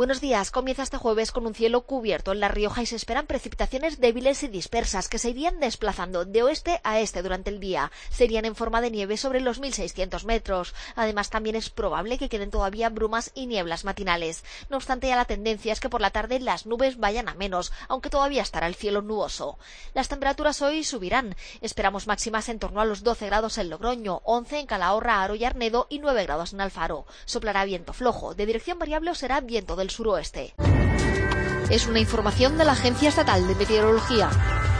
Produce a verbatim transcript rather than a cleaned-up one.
Buenos días. Comienza este jueves con un cielo cubierto en La Rioja y se esperan precipitaciones débiles y dispersas que se irían desplazando de oeste a este durante el día. Serían en forma de nieve sobre los mil seiscientos metros. Además, también es probable que queden todavía brumas y nieblas matinales. No obstante, ya la tendencia es que por la tarde las nubes vayan a menos, aunque todavía estará el cielo nuboso. Las temperaturas hoy subirán. Esperamos máximas en torno a los doce grados en Logroño, once en Calahorra, Haro y Arnedo y nueve grados en Alfaro. Soplará viento flojo, de dirección variable o será viento del suroeste. Es una información de la Agencia Estatal de Meteorología.